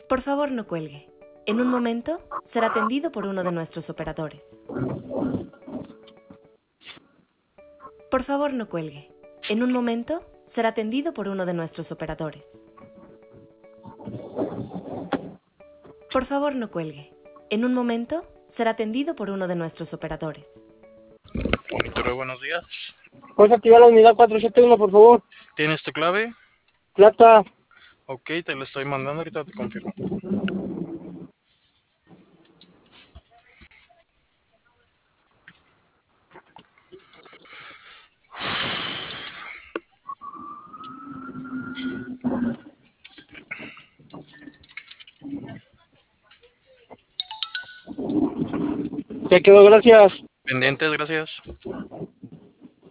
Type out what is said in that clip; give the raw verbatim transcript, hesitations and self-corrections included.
Por favor, no cuelgue. En un momento será atendido por uno de nuestros operadores. Por favor, no cuelgue. En un momento será atendido por uno de nuestros operadores. Por favor, no cuelgue. En un momento será atendido por uno de nuestros operadores. Monitoreo, buenos días. ¿Puedes activar la unidad cuatro siete uno, por favor? ¿Tienes tu clave? Plata. Ok, te lo estoy mandando, ahorita te confirmo. Ya quedó, gracias. Pendientes, gracias.